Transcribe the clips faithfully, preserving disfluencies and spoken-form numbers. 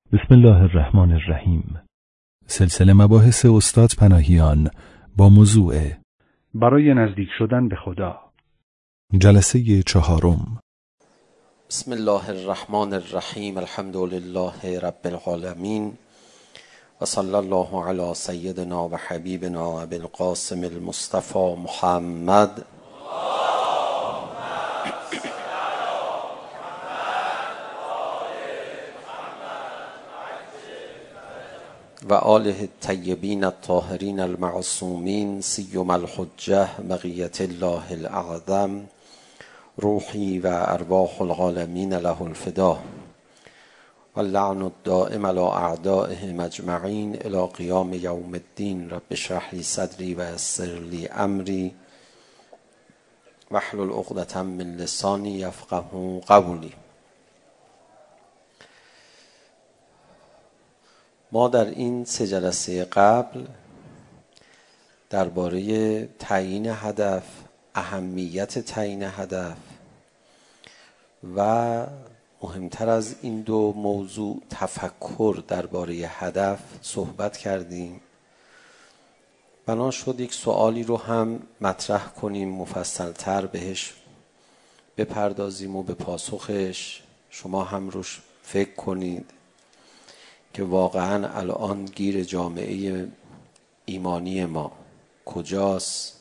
بسم الله الرحمن الرحیم. سلسله مباحث استاد پناهیان با موضوع برای نزدیک شدن به خدا. جلسه چهارم. بسم الله الرحمن الرحیم. الحمد لله رب العالمین و صلی الله علی سیدنا و حبیبنا ابی القاسم المصطفى محمد و آله الطیبین الطاهرین المعصومین سیما الحجة بقیة الله الاعظم روحی و ارواح العالمین له الفدا واللعن الدائم على اعدائهم اجمعین الی قیام یوم الدین. رب اشرح لی صدری و یسر لی امری واحلل عقدة من لسانی یفقهوا قولی. ما در این سه جلسه قبل درباره تعیین هدف، اهمیت تعیین هدف و مهمتر از این دو موضوع تفکر درباره هدف صحبت کردیم. بنا شد یک سوالی رو هم مطرح کنیم، مفصلتر بهش بپردازیم و به پاسخش شما هم روش فکر کنید که واقعا الان گیر جامعه ایمانی ما کجاست.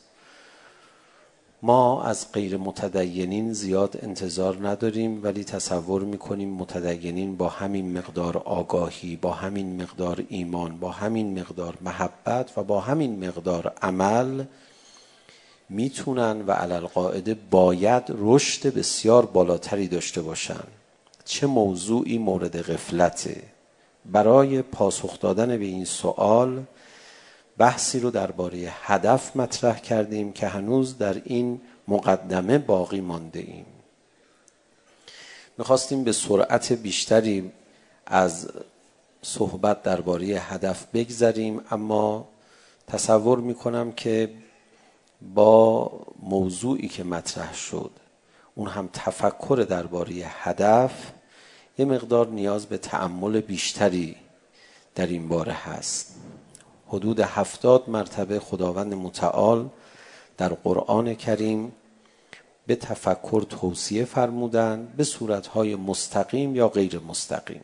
ما از غیر متدینین زیاد انتظار نداریم، ولی تصور میکنیم متدینین با همین مقدار آگاهی، با همین مقدار ایمان، با همین مقدار محبت و با همین مقدار عمل میتونن و علی القاعده باید رشد بسیار بالاتری داشته باشن. چه موضوعی مورد غفلته؟ برای پاسخ دادن به این سوال بحثی رو درباره هدف مطرح کردیم که هنوز در این مقدمه باقی مانده ایم. میخواستیم به سرعت بیشتری از صحبت درباره هدف بگذریم، اما تصور میکنم که با موضوعی که مطرح شد، اون هم تفکر درباره هدف، یه مقدار نیاز به تأمل بیشتری در این باره هست. حدود هفتاد مرتبه خداوند متعال در قرآن کریم به تفکر توصیه فرمودن به صورتهای مستقیم یا غیر مستقیم.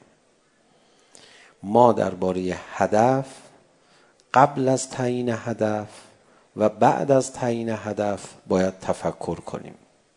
ما درباره هدف، قبل از تعیین هدف و بعد از تعیین هدف باید تفکر کنیم.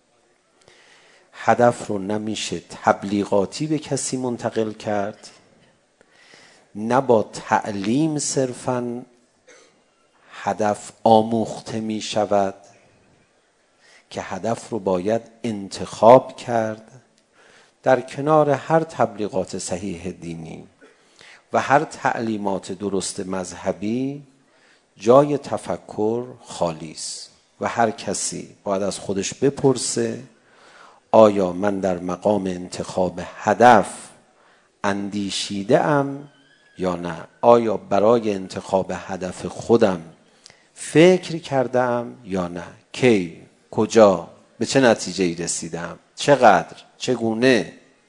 هدف رو نمیشه تبلیغاتی به کسی منتقل کرد، نه با تعلیم صرفاً هدف آموخته می شود، که هدف رو باید انتخاب کرد. در کنار هر تبلیغات صحیح دینی و هر تعلیمات درست مذهبی جای تفکر خالی است و هر کسی باید از خودش بپرسه آیا من در مقام انتخاب هدف اندیشیده ام یا نه؟ آیا برای انتخاب هدف خودم فکر کردم یا نه؟ کی، کجا، به چه نتیجه‌ای رسیدم، چقدر، چگونه؟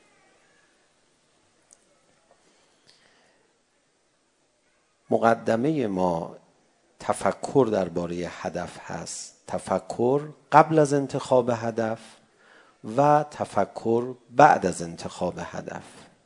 مقدمه ما تفکر درباره هدف هست. تفکر قبل از انتخاب هدف و تفکر بعد از انتخاب هدف.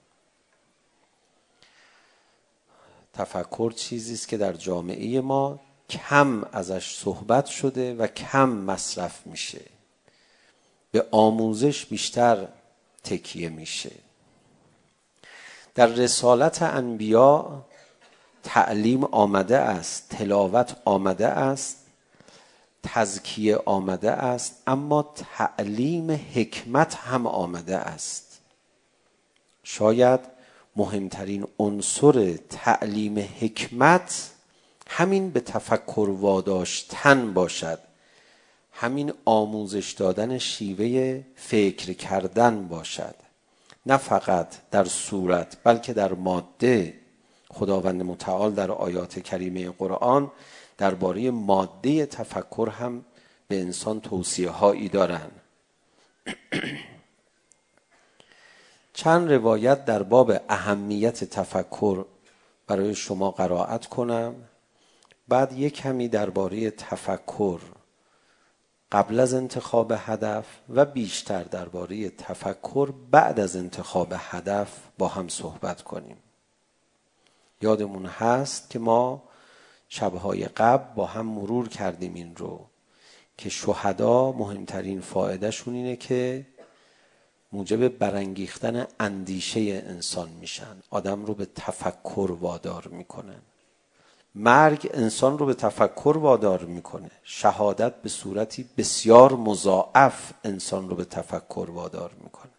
تفکر چیزی است که در جامعه ما کم ازش صحبت شده و کم مصرف میشه. به آموزش بیشتر تکیه میشه. در رسالت انبیا تعلیم آمده است، تلاوت آمده است، تزکیه آمده است، اما تعلیم حکمت هم آمده است. شاید مهمترین عنصر تعلیم حکمت همین به تفکر واداشتن باشد، همین آموزش دادن شیوه فکر کردن باشد، نه فقط در صورت بلکه در ماده. خداوند متعال در آیات کریمه قرآن درباره ماده تفکر هم به انسان توصیه هایی دارن. چند روایت در باب اهمیت تفکر برای شما قرائت کنم، بعد یک کمی درباره تفکر قبل از انتخاب هدف و بیشتر درباره تفکر بعد از انتخاب هدف با هم صحبت کنیم. یادمون هست که ما شبهای قبل با هم مرور کردیم این رو که شهدا مهمترین فایدهشون اینه که موجب برانگیختن اندیشه انسان میشن، آدم رو به تفکر وادار میکنن. مرگ انسان رو به تفکر وادار میکنه، شهادت به صورتی بسیار مضاعف انسان رو به تفکر وادار میکنه.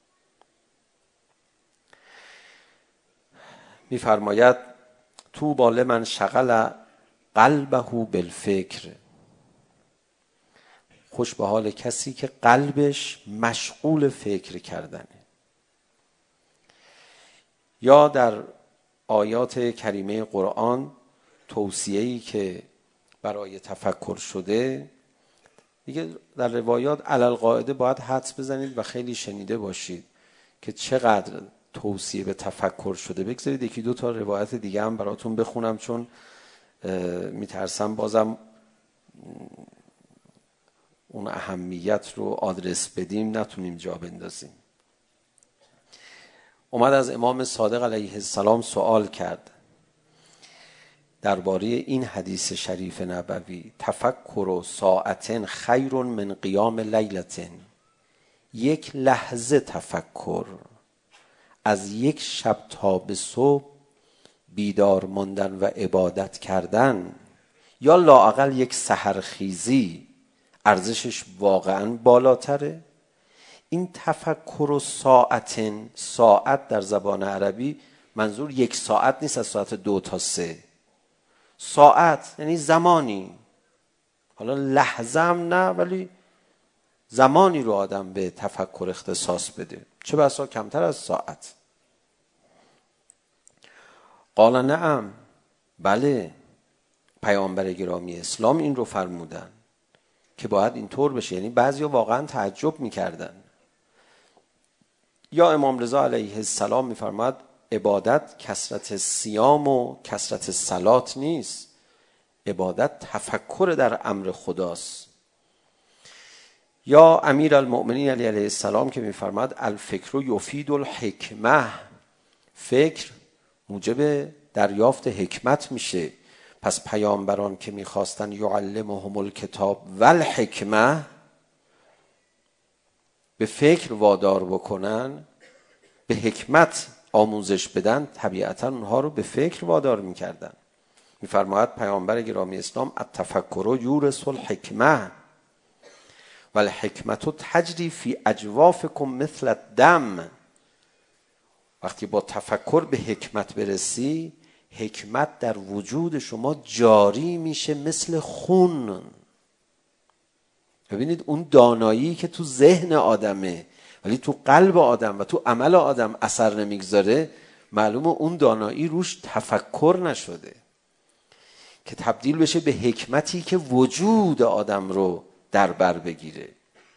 میفرماید طوبی لمن شغل قلبه بالفکر، خوش به حال کسی که قلبش مشغول فکر کردنه. یا در آیات کریمه قرآن توصیه‌ای که برای تفکر شده، دیگه در روایات علی القاعده باید حدس بزنید و خیلی شنیده باشید که چقدر توصیه به تفکر شده. بگذارید یکی دو تا روایت دیگه هم براتون بخونم، چون میترسم بازم اون اهمیت رو آدرس بدیم نتونیم جا بندازیم. اومد از امام صادق علیه السلام سوال کرد درباره این حدیث شریف نبوی: تفکر و ساعتن خیر من قیام لیلتن، یک لحظه تفکر از یک شب تا به صبح بیدار ماندن و عبادت کردن، یا لااقل یک سحرخیزی، ارزشش واقعا بالاتره. این تفکر و ساعتن، ساعت در زبان عربی منظور یک ساعت نیست از ساعت دو تا سه، ساعت یعنی زمانی، حالا لحظه هم نه ولی زمانی رو آدم به تفکر اختصاص بده، چه بسا کمتر از ساعت. قال نعم، بله، پیامبر گرامی اسلام این رو فرمودن که باید اینطور بشه. یعنی بعضیا واقعا تعجب میکردن. یا امام رضا علیه السلام میفرماد عبادت کثرت صیام و کثرت صلات نیست، عبادت تفکر در امر خداست. یا امیر المؤمنین علی علیه السلام که میفرماد الفکر یفید الحکمه، فکر موجب دریافت حکمت میشه. پس پیامبران که میخواستن یعلمهم الکتاب والحکمه، به فکر وادار بکنن، به حکمت آموزش بدن، طبیعتا اونها رو به فکر وادار میکردن. میفرماید پیامبر گرامی اسلام التفکر یورث الحکمه والحکمت تجری فی اجوافکم مثل الدم. وقتی با تفکر به حکمت برسی، حکمت در وجود شما جاری میشه مثل خون. ببینید اون دانایی که تو ذهن آدمه ولی تو قلب آدم و تو عمل آدم اثر نمیگذاره، معلومه اون دانایی روش تفکر نشده که تبدیل بشه به حکمتی که وجود آدم رو در بر بگیره.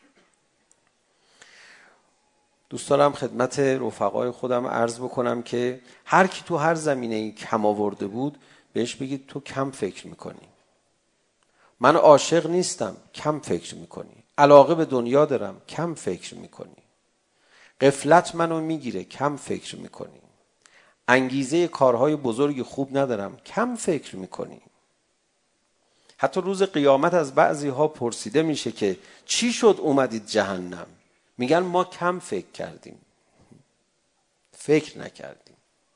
دوست دارم خدمت رفقای خودم عرض بکنم که هر کی تو هر زمینه‌ای کم آورده بود بهش بگید تو کم فکر میکنی. من عاشق نیستم، کم فکر میکنی. علاقه به دنیا دارم، کم فکر میکنی. غفلت منو میگیره، کم فکر میکنی. انگیزه کارهای بزرگ خوب ندارم، کم فکر میکنی. حتی روز قیامت از بعضی ها پرسیده میشه که چی شد اومدید جهنم؟ میگن ما کم فکر کردیم، فکر نکردیم.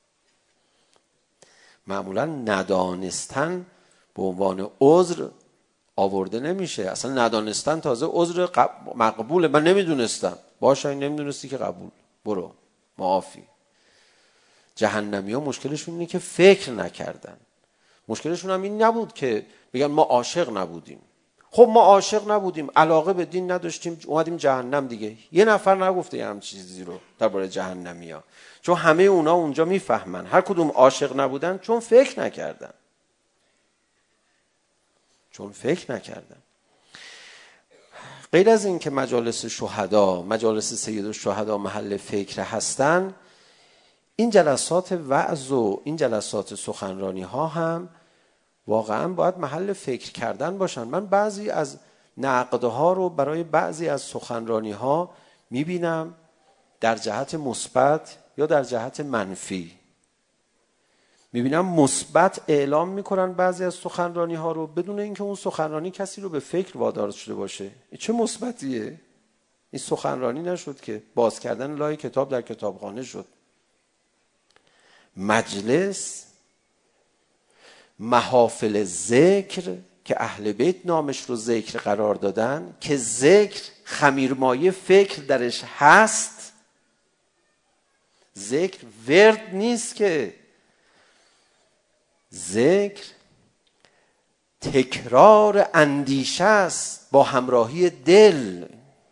معمولا ندانستن به عنوان عذر آورده نمیشه. اصلا ندانستن تازه عذر مقبوله. من نمیدونستم. باشه این نمیدونستی که قبول، برو معافی. جهنمی ها مشکلشون اینه که فکر نکردن. مشکلشون هم این نبود که بگن ما عاشق نبودیم. خب ما عاشق نبودیم، علاقه به دین نداشتیم، اومدیم جهنم دیگه. یه نفر نگفته یه هم چیزی رو درباره جهنمی ها، چون همه اونا اونجا میفهمن هر کدوم عاشق نبودن چون فکر نکردن. چون فکر نکردن. غیر از این که مجالس شهدا، مجالس سید الشهدا محل فکر هستن، این جلسات وعظ و این جلسات سخنرانی ها هم واقعا باید محل فکر کردن باشن. من بعضی از نقدها رو برای بعضی از سخنرانی ها میبینم در جهت مثبت یا در جهت منفی. میبینم مثبت اعلام میکنن بعضی از سخنرانی ها رو بدون اینکه اون سخنرانی کسی رو به فکر وادار شده باشه. این چه مثبتیه؟ این سخنرانی نشد که، باز کردن لای کتاب در کتابخانه شد. مجلس، محافل ذکر که اهل بیت نامش رو ذکر قرار دادن، که ذکر خمیرمایه فکر درش هست. ذکر ورد نیست، که ذکر تکرار اندیشه است با همراهی دل.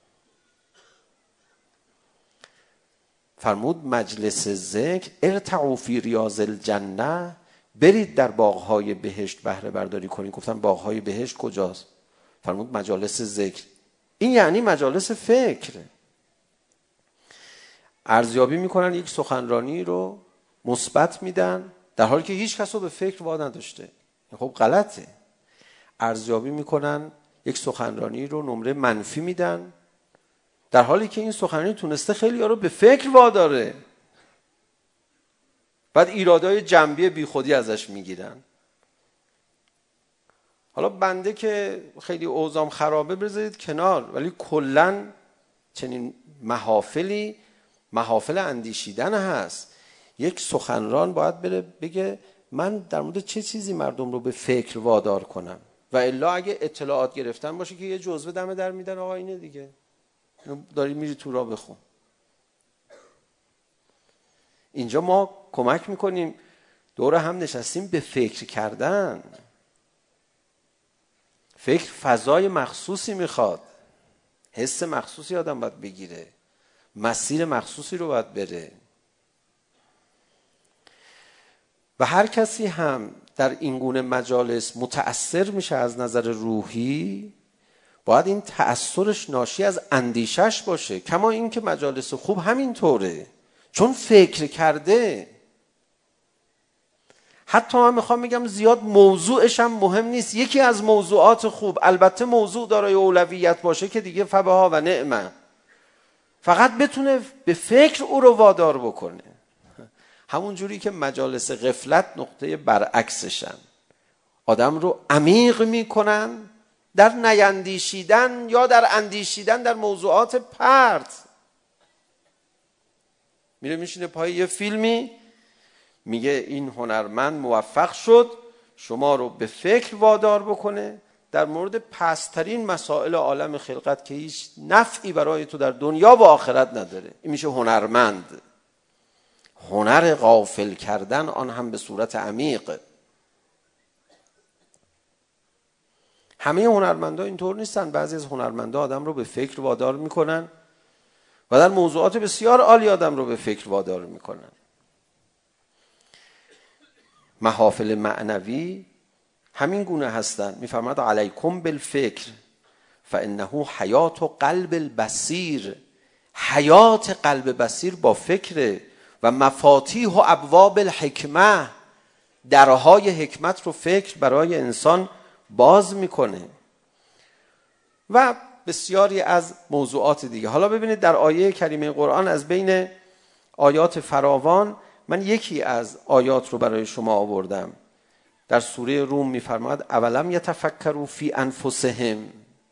فرمود مجلس ذکر ارتعوا فی ریاض الجنه، برید در باغهای بهشت بهره برداری کنید. گفتن باغهای بهشت کجاست؟ فرمود مجالس ذکر. این یعنی مجالس فکر. ارزیابی میکنن یک سخنرانی رو مثبت میدن در حالی که هیچ کس رو به فکر وادار نداشته. خب غلطه. ارزیابی میکنن یک سخنرانی رو نمره منفی میدن در حالی که این سخنرانی تونسته خیلی ها رو به فکر واداره. بعد ایرادای جنبی بی خودی ازش میگیرن. حالا بنده که خیلی اوضاعم خرابه بذارید کنار، ولی کلاً چنین محافلی محافل اندیشیدن هست. یک سخنران باید بره بگه من در مورد چه چیزی مردم رو به فکر وادار کنم، و الا اگه اطلاعات گرفتن باشه که یه جزوه دم در میدن آقا اینه دیگه، داری میری تو را بخون. اینجا ما کمک میکنیم، دور هم نشستیم به فکر کردن. فکر فضای مخصوصی میخواد، حس مخصوصی آدم باید بگیره، مسیر مخصوصی رو باید بره. و هر کسی هم در این گونه مجالس متأثر میشه از نظر روحی، باید این تأثرش ناشی از اندیشش باشه. کما این که مجالس خوب همین طوره، چون فکر کرده. حتی من میخوام بگم زیاد موضوعش هم مهم نیست. یکی از موضوعات خوب، البته موضوع دارای اولویت باشه که دیگه فبها و نعمه، فقط بتونه به فکر او رو وادار بکنه. همون جوری که مجالس غفلت نقطه برعکسشن، آدم رو عمیق میکنن در نیندیشیدن یا در اندیشیدن در موضوعات پرت. میره میشینه پای یه فیلمی، میگه این هنرمند موفق شد شما رو به فکر وادار بکنه در مورد پست‌ترین مسائل عالم خلقت که هیچ نفعی برای تو در دنیا و آخرت نداره. این میشه هنرمند. هنر غافل کردن، آن هم به صورت عمیق. همه هنرمندا اینطور نیستن. بعضی از هنرمندا آدم رو به فکر وادار میکنن و در موضوعات بسیار عالی آدم رو به فکر وادار میکنن. محافل معنوی همین گونه هستن. میفرماد علیکم بالفکر فانه حیات قلب البصیر. حیات قلب بصیر با فکره. و مفاتیح و ابواب الحکمه، درهای حکمت رو فکر برای انسان باز میکنه. و بسیاری از موضوعات دیگه. حالا ببینید در آیه کریمه قرآن از بین آیات فراوان من یکی از آیات رو برای شما آوردم. در سوره روم میفرماد اولم یتفکروا فی انفسهم.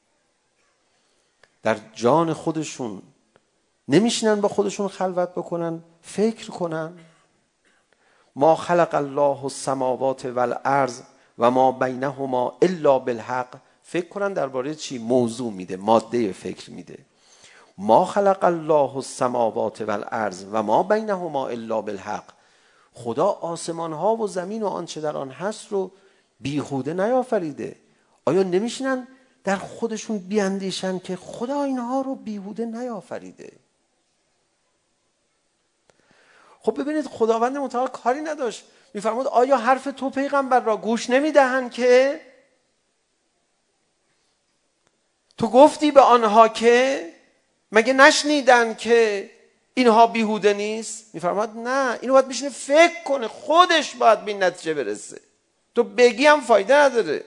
در جان خودشون نمیشینن با خودشون خلوت بکنن، فکر کنن. ما خلق الله السماوات والارض و ما بینهما الا بالحق. فکر کنن درباره چی؟ موضوع میده، ماده فکر میده. ما خلق الله السماوات والارض و ما بینهما الا بالحق. خدا آسمان ها و زمین و آنچه در آن هست رو بیهوده نیافریده. آیا نمیشینن در خودشون بیاندیشن که خدا اینها رو بیهوده نیافریده؟ خب ببینید خداوند متعال کاری نداشت. میفرمود آیا حرف تو پیغمبر را گوش نمیدهند که تو گفتی به آنها که مگه نشنیدن که اینها بیهوده نیست؟ میفرماد نه، اینو باید بشینه فکر کنه، خودش باید به این نتیجه برسه، تو بگی هم فایده نداره.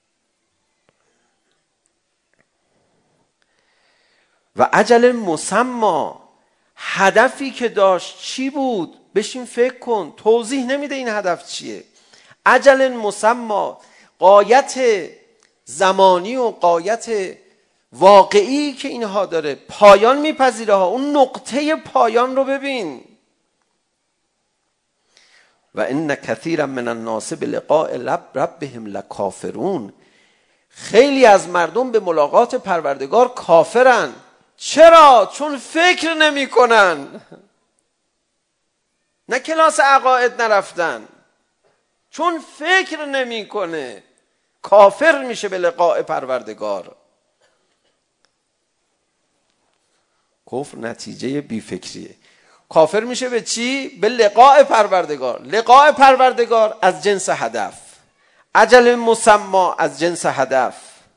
و اجل مسمى، هدفی که داشت چی بود؟ بشین فکر کن. توضیح نمیده این هدف چیه. اجل مسمى، غایت زمانی و غایت واقعی که اینها داره، پایان میپذیره ها. اون نقطه پایان رو ببین. و ان کثیرا من الناس بلقاء ربهم لکافرون، خیلی از مردم به ملاقات پروردگار کافرن. چرا؟ چون فکر نمی کنن. نه کلاس عقاید نرفتن، چون فکر نمی کنه کافر میشه به لقاء پروردگار. کفر نتیجه بیفکریه. کافر میشه به چی؟ به لقاء پروردگار. لقاء پروردگار از جنس هدف، اجل مسمى از جنس هدف،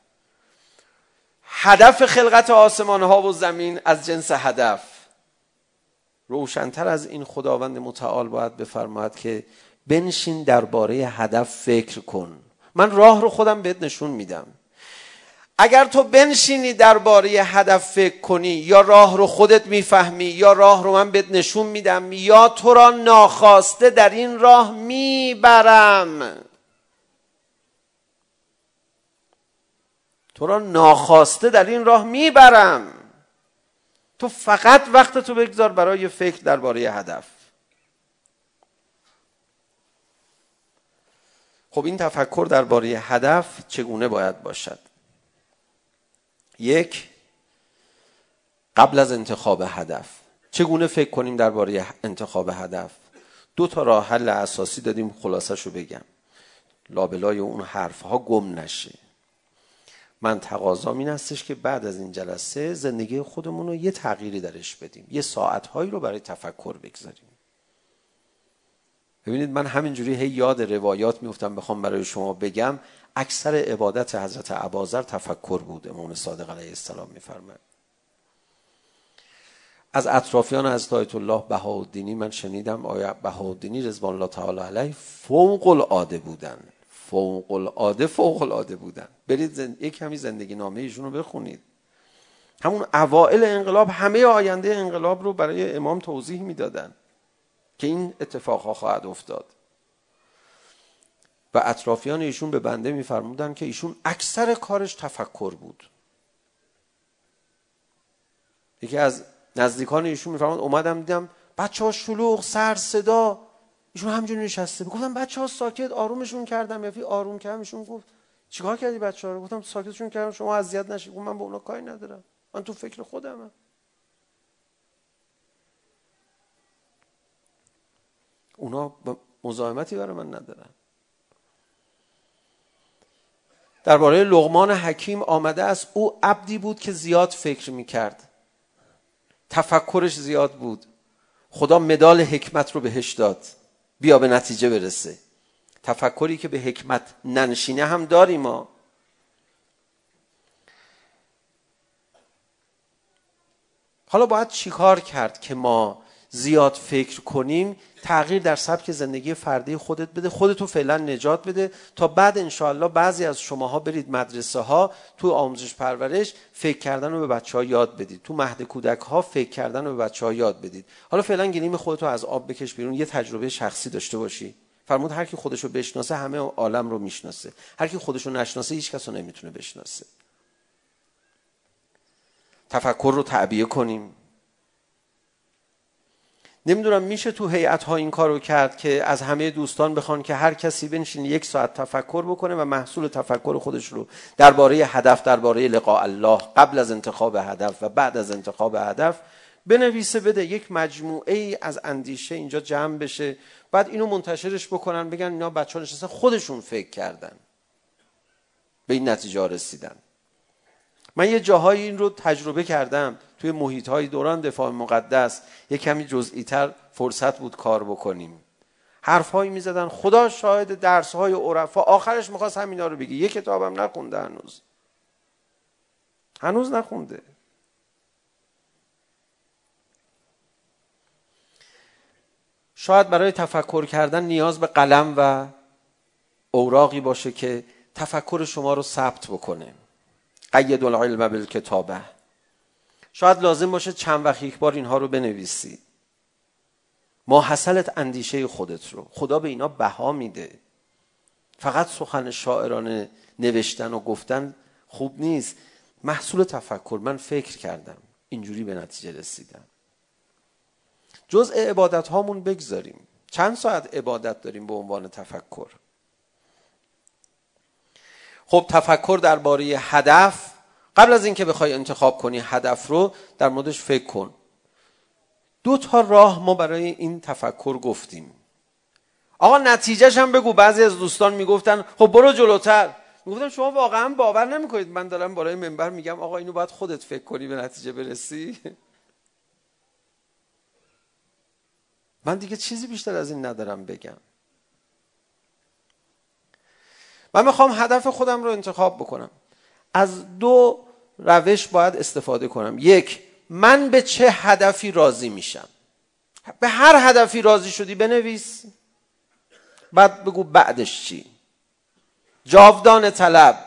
هدف خلقت آسمان ها و زمین از جنس هدف. روشن‌تر از این خداوند متعال باید بفرماید که بنشین درباره هدف فکر کن. من راه رو خودم بهت نشون میدم. اگر تو بنشینی درباره هدف فکر کنی، یا راه رو خودت میفهمی، یا راه رو من بهت نشون میدم، یا تو را ناخواسته در این راه میبرم. تو را ناخواسته در این راه میبرم. تو فقط وقت تو بگذار برای فکر درباره هدف. خب این تفکر درباره هدف چگونه باید باشد؟ یک، قبل از انتخاب هدف چگونه فکر کنیم درباره انتخاب هدف؟ دو تا راه حل اساسی دادیم، خلاصه‌شو بگم لابلای اون حرفها گم نشه. من تقاضام این هستش که بعد از این جلسه زندگی خودمون رو یه تغییری درش بدیم، یه ساعتهایی رو برای تفکر بگذاریم. ببینید من همینجوری هی یاد روایات میفتم بخوام برای شما بگم. اکثر عبادت حضرت اباذر تفکر بود. امام صادق علیه السلام میفرماید. از اطرافیان حضرت آیت الله بهاءالدینی من شنیدم آیا بهاءالدینی رضوان الله تعالی علیه فوق العاده بودن، فوق العاده فوق العاده بودن. برید زند... یک کمی زندگی نامه ایشون رو بخونید. همون اوائل انقلاب همه آینده انقلاب رو برای امام توضیح میدادن که این اتفاقها خواهد افتاد. و اطرافیان ایشون به بنده میفرمودن که ایشون اکثر کارش تفکر بود. یکی از نزدیکان ایشون میفرمود اومدم دیدم بچه‌ها شلوغ، سر صدا، ایشون همینجوری نشسته. گفتم بچه‌ها ساکت، آرومشون کردم. یفی آروم کردم. ایشون گفت چیکار کردی بچه‌ها رو؟ گفتم ساکتشون کردم شما اذیت نشید. گفت من به اونا کاری ندارم، من تو فکر خودمم. اونا مزاحمتی برای من ندارن. درباره لقمان حکیم آمده است او عبدی بود که زیاد فکر میکرد، تفکرش زیاد بود. خدا مدال حکمت رو بهش داد بیا به نتیجه برسه. تفکری که به حکمت ننشینه هم داریم ما. حالا باید چیکار کرد که ما زیاد فکر کنیم؟ تغییر در سبک زندگی فردی خودت بده، خودتو فعلا نجات بده تا بعد انشاءالله بعضی از شماها برید مدرسه ها، تو آموزش پرورش فکر کردن رو به بچه ها یاد بدید، تو مهد کودک ها فکر کردن رو به بچه ها یاد بدید. حالا فعلا گلیم خودتو از آب بکش بیرون، یه تجربه شخصی داشته باشی. فرمود هر کی خودشو بشناسه همه عالم رو میشناسه، هر کی خودشو نشناسه هیچ کس رو نمیتونه بشناسه. تفکر رو تعبیه کنیم. نمیدونم میشه تو هیئت ها این کارو کرد که از همه دوستان بخوان که هر کسی بنشینه یک ساعت تفکر بکنه و محصول تفکر خودش رو درباره هدف، درباره لقاء الله قبل از انتخاب هدف و بعد از انتخاب هدف بنویسه بده. یک مجموعه ای از اندیشه اینجا جمع بشه، بعد اینو منتشرش بکنن، بگن اینا بچه‌ها نشستن خودشون فکر کردن به این نتیجه رسیدن. من یه جاهایی این رو تجربه کردم توی محیط‌های دوران دفاع مقدس. یه کمی جزئی‌تر فرصت بود کار بکنیم. حرف‌هایی می‌زدن خدا شاهد، درس‌های عرفا. آخرش می‌خواست همینا رو بگی. یه کتابم نخونده هنوز. هنوز نخونده. شاید برای تفکر کردن نیاز به قلم و اوراقی باشه که تفکر شما رو ثبت بکنه. قید العلم بالکتابه. شاید لازم باشه چند وقت یک بار اینها رو بنویسی. ماحصلت اندیشه خودت رو. خدا به اینا بها میده. فقط سخن شاعرانه نوشتن و گفتن خوب نیست. محصول تفکر. من فکر کردم، اینجوری به نتیجه رسیدم. جزء عبادت هامون بگذاریم. چند ساعت عبادت داریم به عنوان تفکر؟ خب تفکر درباره هدف، قبل از اینکه بخوای انتخاب کنی هدف رو، در موردش فکر کن. دو تا راه ما برای این تفکر گفتیم. آقا نتیجهش هم بگو. بعضی از دوستان میگفتن خب برو جلوتر. میگفتم شما واقعا باور نمیکنید من دارم بالای منبر میگم آقا اینو باید خودت فکر کنی به نتیجه برسی؟ من دیگه چیزی بیشتر از این ندارم بگم. من میخوام هدف خودم رو انتخاب بکنم. از دو روش باید استفاده کنم. یک، من به چه هدفی راضی میشم. به هر هدفی راضی شدی بنویس. بعد بگو بعدش چی. جاودان طلب،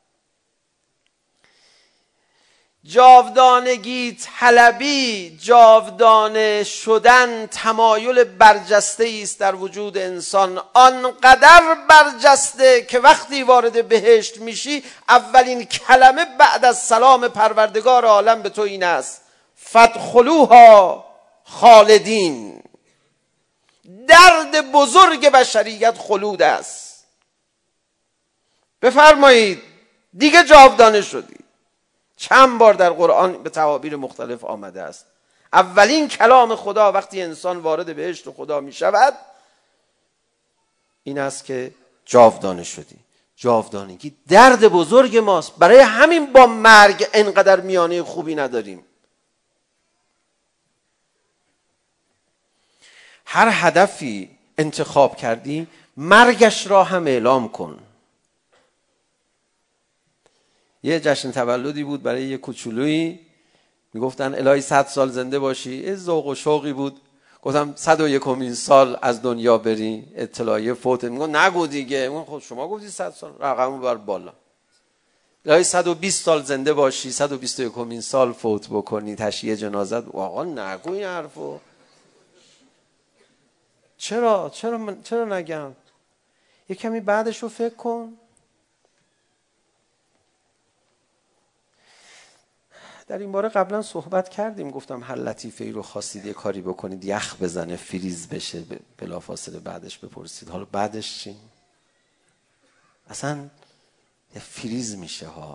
جاودانگی طلبی، جاودانه شدن تمایل برجسته است در وجود انسان. آنقدر برجسته که وقتی وارد بهشت میشی اولین کلمه بعد از سلام پروردگار عالم به تو این است: فادخلوها خالدین. درد بزرگ بشریت خلود است. بفرمایید دیگه جاودانه شدی. چند بار در قرآن به تعابیر مختلف آمده است. اولین کلام خدا وقتی انسان وارد بهشت خدا می شود این است که جاودانه شدی. جاودانگی درد بزرگ ماست. برای همین با مرگ انقدر میانه خوبی نداریم. هر هدفی انتخاب کردی مرگش را هم اعلام کن. یه جشن تولدی بود برای یه کوچولویی، میگفتن الهی صد سال زنده باشی. یه ذوق و شوقی بود. گفتم صد و یکمین سال از دنیا بری، اطلاعیه فوت. میگن نگو دیگه. خب شما گفتی صد سال، رقمو بر بالا. الهی صد و بیست سال زنده باشی، صد و بیست و یکمین سال فوت بکنی، تشییع جنازت. آقا نگو این حرفو. چرا چرا من چرا نگم؟ یه کمی بعدش رو فکر کن. در این باره قبلا صحبت کردیم. گفتم هر لطیفه ای رو خواستید یه کاری بکنید یخ بزنه، فریز بشه، بلافاصله بعدش بپرسید حالا بعدش چی؟ اصلا یه فریز میشه ها.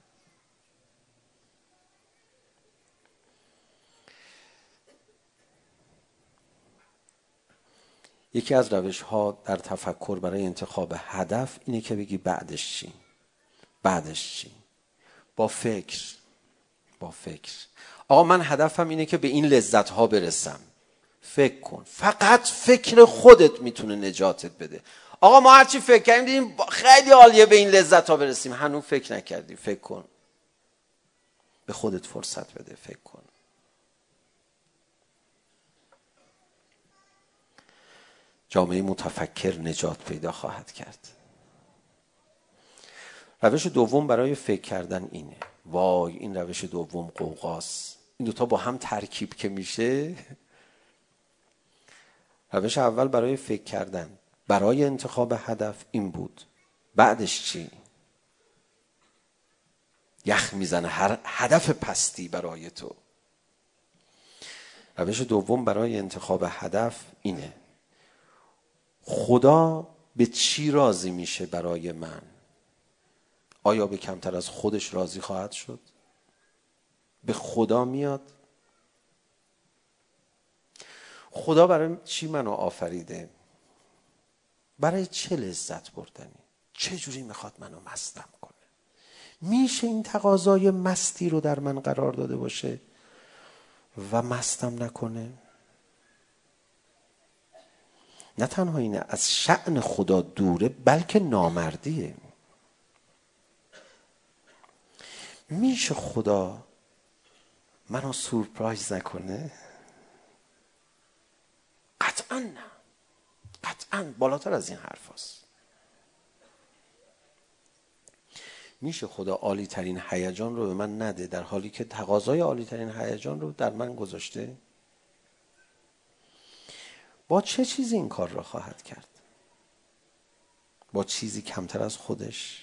یکی از روش ها در تفکر برای انتخاب هدف اینه که بگی بعدش چی؟ بعدش چی؟ با فکر. با فکر. آقا من هدفم اینه که به این لذت ها برسم. فکر کن. فقط فکر خودت میتونه نجاتت بده. آقا ما هرچی فکر کردیم دیدیم خیلی عالیه به این لذت ها برسیم. هنوز فکر نکردی. فکر کن. به خودت فرصت بده. فکر کن. جامعه متفکر نجات پیدا خواهد کرد. روش دوم برای فکر کردن اینه. وای این روش دوم قوقاست. این دوتا با هم ترکیب که میشه. روش اول برای فکر کردن برای انتخاب هدف این بود. بعدش چی؟ یخ میزنه هر هدف پستی برای تو. روش دوم برای انتخاب هدف اینه. خدا به چی راضی میشه برای من؟ آیا به کمتر از خودش راضی خواهد شد؟ به خدا میاد؟ خدا برای چی منو آفریده؟ برای چه لذت بردنی؟ چه جوری میخواد منو مستم کنه؟ میشه این تقاضای مستی رو در من قرار داده باشه و مستم نکنه؟ نه تنها اینه از شأن خدا دوره، بلکه نامردیه. میشه خدا منو سورپرایز نکنه؟ قطعا نه، قطعا بالاتر از این حرف هست. میشه خدا عالی ترین هیجان رو به من نده در حالی که تقاضای عالی ترین هیجان رو در من گذاشته؟ با چه چیزی این کار را خواهد کرد؟ با چیزی کمتر از خودش؟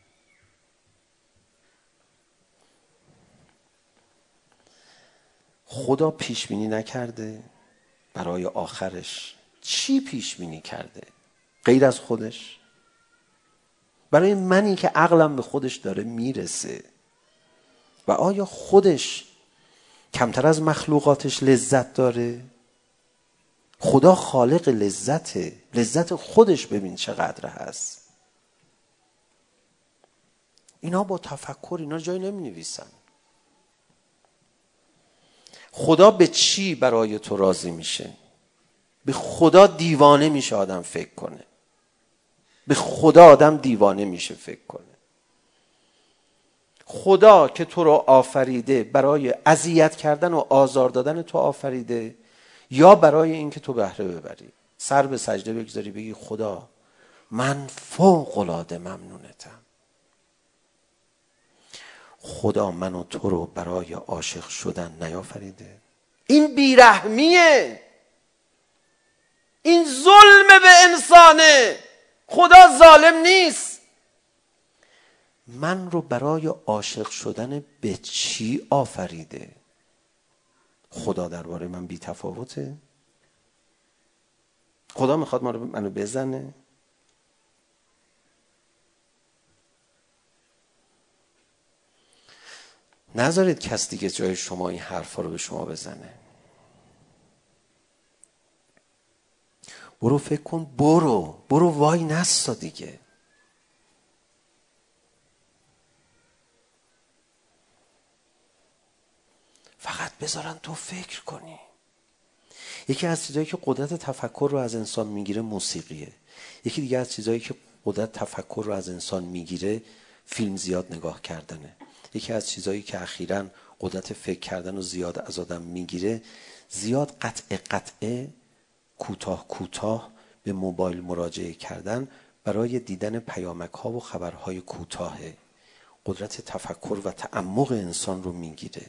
خدا پیش بینی نکرده برای آخرش؟ چی پیش بینی کرده غیر از خودش؟ برای منی که عقلم به خودش داره میرسه، و آیا خودش کمتر از مخلوقاتش لذت داره؟ خدا خالق لذته، لذت خودش ببین چقدر هست. اینا با تفکر اینا جایی نمی نویسن. خدا به چی برای تو راضی میشه؟ به خدا دیوانه میشه آدم فکر کنه. به خدا آدم دیوانه میشه فکر کنه. خدا که تو رو آفریده برای اذیت کردن و آزار دادن تو آفریده، یا برای اینکه تو بهره ببری؟ سر به سجده بگذاری بگی خدا من فوق العاده ممنونتم. خدا من و تو رو برای عاشق شدن نیافریده. این بیرحمیه، این ظلم به انسانه. خدا ظالم نیست. من رو برای عاشق شدن به چی آفریده؟ خدا درباره من بی تفاوته؟ خدا میخواد منو بزنه؟ نذارید کس دیگه جای شما این حرفا رو به شما بزنه. برو فکر کن، برو برو وای نستا دیگه. فقط بذارن تو فکر کنی. یکی از چیزایی که قدرت تفکر رو از انسان میگیره موسیقیه. یکی دیگه از چیزایی که قدرت تفکر رو از انسان میگیره فیلم زیاد نگاه کردنه. یکی از چیزایی که اخیراً قدرت فکر کردن رو زیاد از آدم میگیره زیاد قطع قطعه کوتاه کوتاه به موبایل مراجعه کردن برای دیدن پیامک ها و خبرهای کوتاهه. قدرت تفکر و تعمق انسان رو میگیره.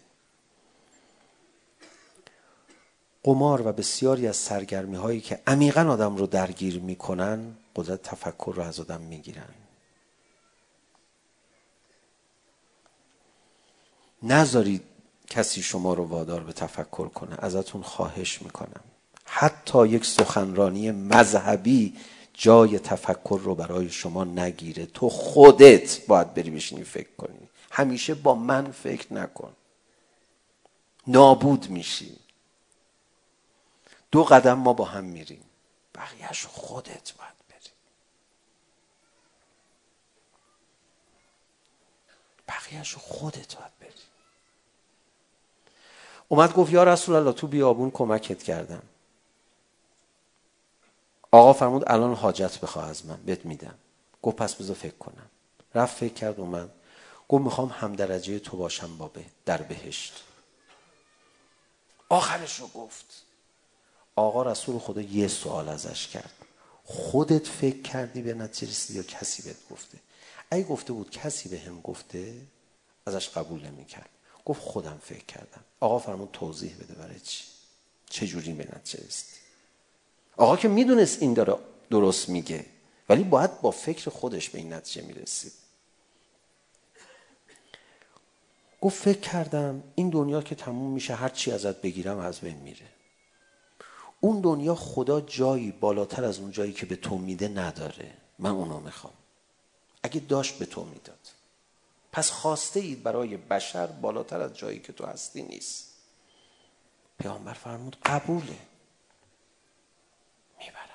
قمار و بسیاری از سرگرمی هایی که عمیقاً آدم رو درگیر میکنن قدرت تفکر رو از آدم میگیرن. نذارید کسی شما رو وادار به تفکر کنه. ازتون خواهش میکنم حتی یک سخنرانی مذهبی جای تفکر رو برای شما نگیره. تو خودت باید بری بشینی فکر کنی. همیشه با من فکر نکن، نابود میشی. دو قدم ما با هم میریم، بقیه‌شو خودت باید بری. بقیه‌شو خودت باید بری. اومد گفت یا رسول الله تو بیابون کمکت کردم. آقا فرمود الان حاجت بخواه از من بهت میدم. گفت پس بذار فکر کنم. رفت فکر کرد اومد گفت میخوام هم درجه تو باشم با به در بهشت. آخرش رو گفت. آقا رسول خدا یه سوال ازش کرد. خودت فکر کردی به نتیجه رسیدی یا کسی بهت گفته؟ اگه گفته بود کسی به هم گفته ازش قبول نمی‌کرد. گفت خودم فکر کردم. آقا فرمود توضیح بده برای چی؟ چه جوری به نتیجه رسیدی؟ آقا که میدونست این داره درست میگه ولی باید با فکر خودش به این نتیجه میرسید. گفت فکر کردم این دنیا که تموم میشه هر چی ازت بگیرم از بین میره. اون دنیا خدا جایی بالاتر از اون جایی که به تو میده نداره. من اونو میخوام. اگه داشت به تو میداد. پس خواسته اید برای بشر بالاتر از جایی که تو هستی نیست. پیامبر فرمود قبوله، میبرم.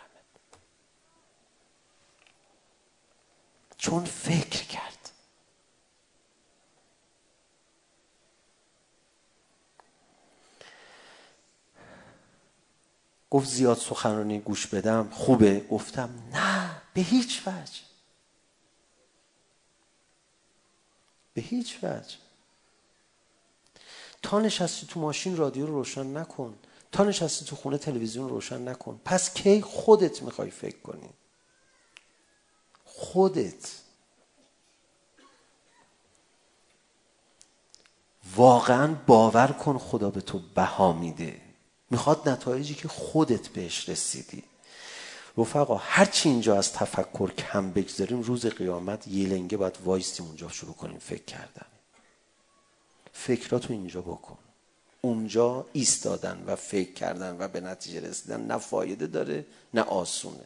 چون فکر کرد. گفت زیاد سخنرانی گوش بدم خوبه؟ گفتم نه به هیچ وجه، به هیچ وجه. تا نشستی تو ماشین رادیو رو روشن نکن، تا نشستی تو خونه تلویزیون رو روشن نکن. پس کی خودت میخوای فکر کنی؟ خودت واقعا باور کن خدا به تو بها میده، میخواد نتایجی که خودت بهش رسیدی. رفقا هرچی اینجا از تفکر کم بگذاریم، روز قیامت یه لنگه باید وایستیم اونجا شروع کنیم فکر کردن. فکراتو اینجا بکن. اونجا ایستادن و فکر کردن و به نتیجه رسیدن نه فایده داره نه آسونه.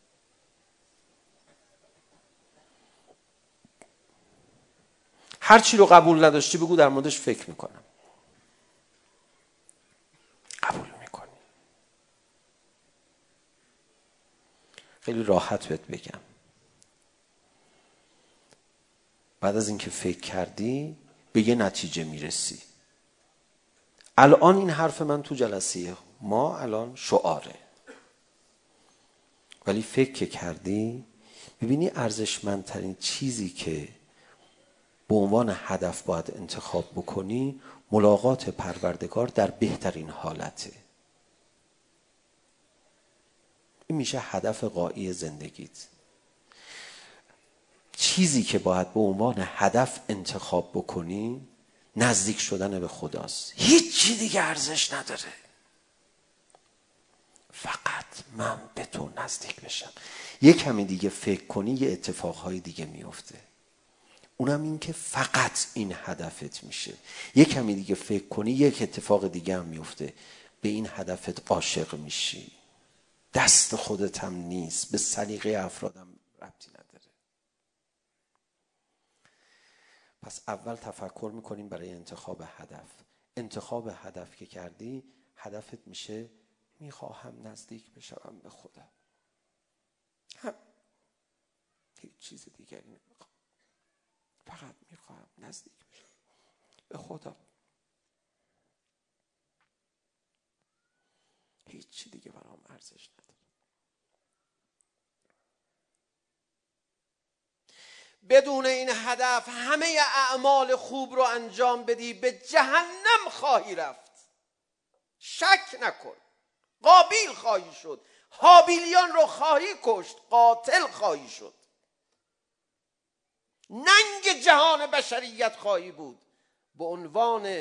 هر چی رو قبول نداشتی بگو در موردش فکر میکنم. قبول میکنی. خیلی راحت بهت بگم، بعد از اینکه فکر کردی به یه نتیجه میرسی. الان این حرف من تو جلسه ما الان شعاره، ولی فکر که کردی ببینی ارزشمندترین چیزی که به عنوان هدف باید انتخاب بکنی ملاقات پروردگار در بهترین حالته. این میشه هدف غایی زندگیت. چیزی که باید به عنوان هدف انتخاب بکنی نزدیک شدن به خداست. هیچ چی دیگه ارزش نداره. فقط من به تو نزدیک بشم. یک کمی دیگه فکر کنی یه اتفاقهای دیگه میفته. اونم این که فقط این هدفت میشه. یک کمی دیگه فکر کنی یک اتفاق دیگه هم میفته. به این هدفت عاشق میشی. دست خودت هم نیست، به سلیقه افرادم ربطی نداره. پس اول تفکر میکنیم برای انتخاب هدف. انتخاب هدف که کردی، هدفت میشه میخواهم نزدیک بشم به خدا. هم. هیچ چیز دیگری نمیخوام. فقط میخواهم نزدیک بشم به خدا. هیچ چی دیگه برام ارزش نداره. بدون این هدف همه اعمال خوب رو انجام بدی به جهنم خواهی رفت. شک نکن. قابیل خواهی شد، هابیلیان رو خواهی کشت، قاتل خواهی شد، ننگ جهان بشریت خواهی بود. به عنوان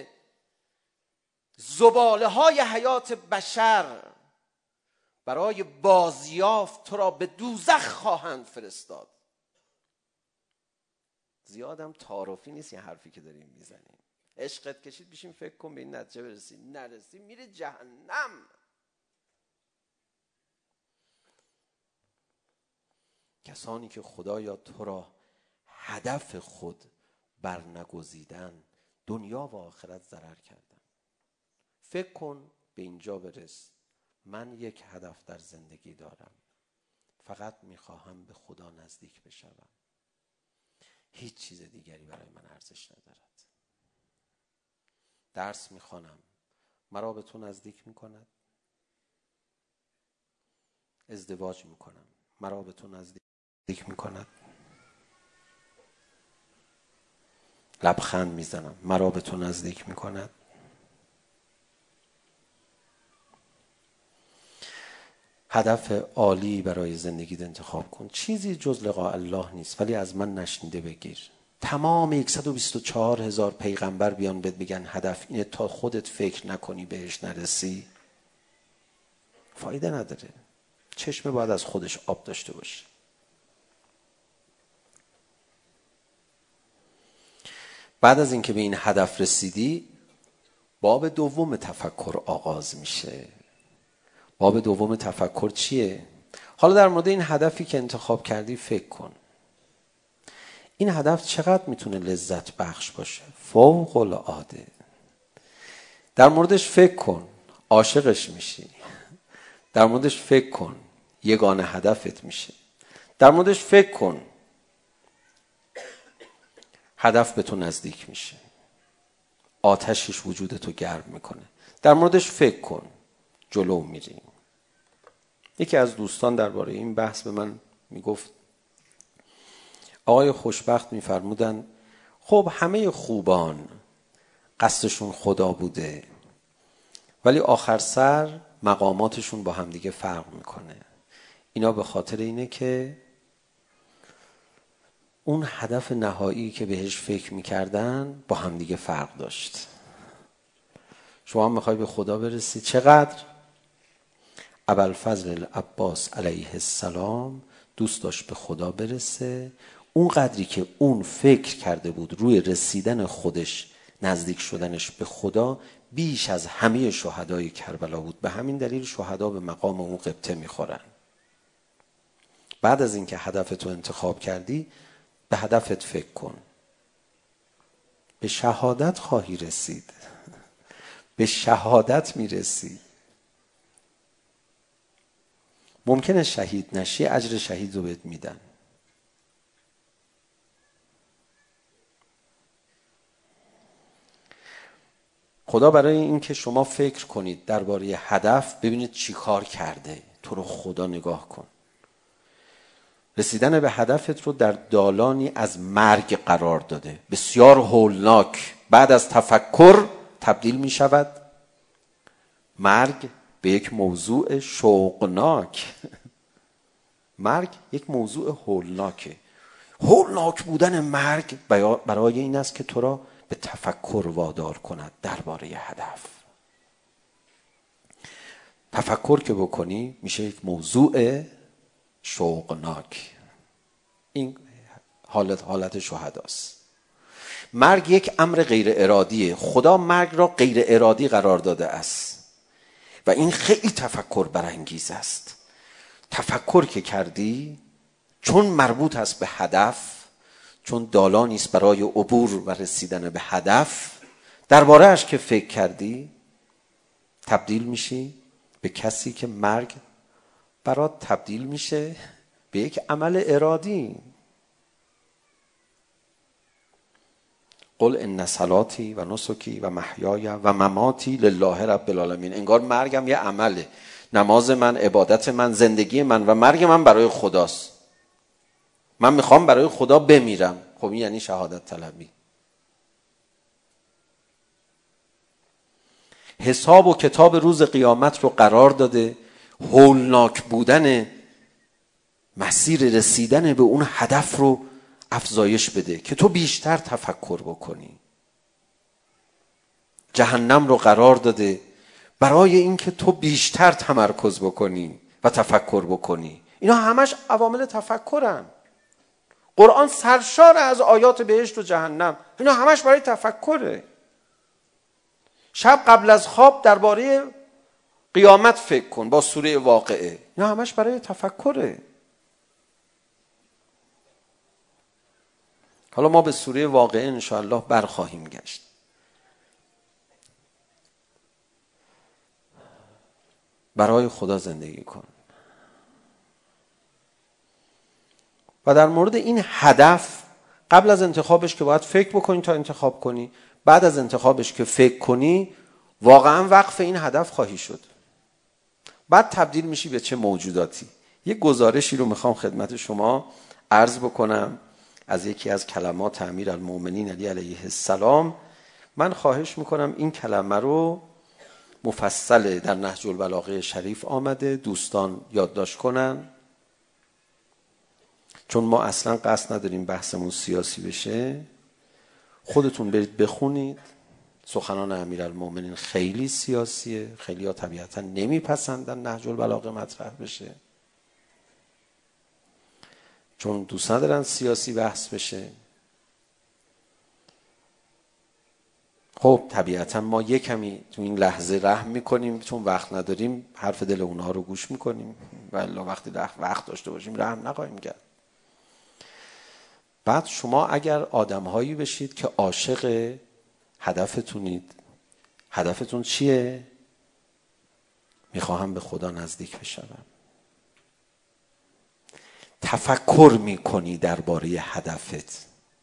زباله های حیات بشر برای بازیافت تو را به دوزخ خواهند فرستاد. زیادم تعارفی نیست یه حرفی که داریم میزنیم. عشقت کشید بشین فکر کن به این نتیجه برسی، نرسی میره جهنم. کسانی که خدایا تو را هدف خود برنگزیدن دنیا و آخرت ضرر کردن. فکر کن به اینجا برس. من یک هدف در زندگی دارم، فقط میخواهم به خدا نزدیک بشوم. هیچ چیز دیگری برای من ارزش ندارد. درس میخوانم، مرا به تو نزدیک میکند. ازدواج میکنم، مرا به تو نزدیک میکند. لبخند میزنم، مرا به تو نزدیک میکند. هدف عالی برای زندگیت انتخاب کن. چیزی جز لقاء الله نیست، ولی از من نشنیده بگیر. تمام صد و بیست و چهار هزار پیغمبر بیان بهت بگن هدف اینه، تا خودت فکر نکنی بهش نرسی فایده نداره. چشم باید از خودش آب داشته باشه. بعد از اینکه به این هدف رسیدی، باب دوم تفکر آغاز میشه. باب دوم تفکر چیه؟ حالا در مورد این هدفی که انتخاب کردی فکر کن. این هدف چقدر میتونه لذت بخش باشه؟ فوق العاده. در موردش فکر کن، عاشقش میشی. در موردش فکر کن، یگانه هدفت میشه. در موردش فکر کن، هدف به تو نزدیک میشه، آتشش وجودتو گرم میکنه. در موردش فکر کن، جلو میریم. یکی از دوستان درباره این بحث به من میگفت، آقای خوشبخت میفرمودن خب همه خوبان قصدشون خدا بوده، ولی آخر سر مقاماتشون با همدیگه فرق میکنه. اینا به خاطر اینه که اون هدف نهایی که بهش فکر میکردن با همدیگه فرق داشت. شما هم میخوای به خدا برسی، چقدر؟ ابوالفضل العباس علیه السلام دوست داشت به خدا برسه، اون قدری که اون فکر کرده بود روی رسیدن خودش، نزدیک شدنش به خدا، بیش از همه شهدای کربلا بود. به همین دلیل شهدا به مقام اون غبطه میخورن. بعد از اینکه هدفتو انتخاب کردی، به هدفت فکر کن. به شهادت خواهی رسید، به شهادت میرسی. ممکنه شهید نشی، اجر شهید رو بهت میدن. خدا برای این که شما فکر کنید درباره هدف، ببینید چی کار کرده، تو رو خدا نگاه کن. رسیدن به هدفت رو در دالانی از مرگ قرار داده، بسیار هولناک. بعد از تفکر تبدیل می شود مرگ به یک موضوع شوقناک. مرگ یک موضوع هولناکه. هولناک بودن مرگ برای این است که تو را به تفکر وادار کند درباره هدف. تفکر که بکنی میشه یک موضوع شوقناک. این حالت حالت شهداست. مرگ یک امر غیر ارادیه. خدا مرگ را غیر ارادی قرار داده است و این خیلی تفکر برانگیز است. تفکر که کردی، چون مربوط است به هدف، چون دالانی است برای عبور و رسیدن به هدف، درباره اش که فکر کردی، تبدیل میشی به کسی که مرگ برات تبدیل میشه به یک عمل ارادی. قل ان صلاتی و نسکی و محیای و مماتی لله رب العالمین. انگار مرگم یه عمله. نماز من، عبادت من، زندگی من و مرگ من برای خداست. من میخوام برای خدا بمیرم. خب این یعنی شهادت طلبی. حساب و کتاب روز قیامت رو قرار داده، هولناک بودن مسیر رسیدن به اون هدف رو افزایش بده که تو بیشتر تفکر بکنی. جهنم رو قرار داده برای اینکه تو بیشتر تمرکز بکنی و تفکر بکنی. اینا همش عوامل تفکرن. قرآن سرشار از آیات بهشت و جهنم. اینا همش برای تفکره. شب قبل از خواب درباره قیامت فکر کن با سوره واقعه. اینا همش برای تفکره. حالا ما به سوره واقعه انشاءالله برخواهیم گشت. برای خدا زندگی کن. و در مورد این هدف، قبل از انتخابش که باید فکر بکنی تا انتخاب کنی، بعد از انتخابش که فکر کنی، واقعا وقف این هدف خواهی شد. بعد تبدیل میشی به چه موجوداتی. یک گزارشی رو میخوام خدمت شما عرض بکنم از یکی از کلمات امیرالمؤمنین علی علیه السلام. من خواهش میکنم این کلمه رو مفصل در نهج البلاغه شریف آمده، دوستان یادداشت کنن، چون ما اصلا قصد نداریم بحثمون سیاسی بشه. خودتون برید بخونید. سخنان امیرالمؤمنین خیلی سیاسیه، خیلی ها طبیعتا نمیپسندن نهج البلاغه مطرح بشه، چون دوست ندارن سیاسی بحث بشه. خب طبیعتا ما یک کمی تو این لحظه رحم میکنیم، چون وقت نداریم حرف دل اونها رو گوش میکنیم، والله وقتی وقت داشته باشیم رحم نخواهیم کرد. بعد شما اگر آدمهایی بشید که عاشق هدفتونید، هدفتون چیه؟ میخواهم به خدا نزدیک بشم. تفکر میکنی درباره هدفت.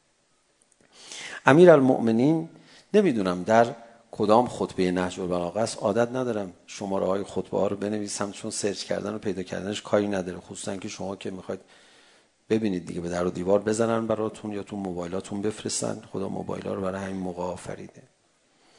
امیرالمؤمنین، نمیدونم در کدام خطبه نهج البلاغه است، عادت ندارم شماره های خطبه ها رو بنویسم، چون سرچ کردن و پیدا کردنش کاری نداره، خصوصا که شما که میخواید ببینید دیگه، به در و دیوار بزنن براتون یا تو موبایلاتون بفرستن. خدا موبایل ها رو برای همین موقع آفریده.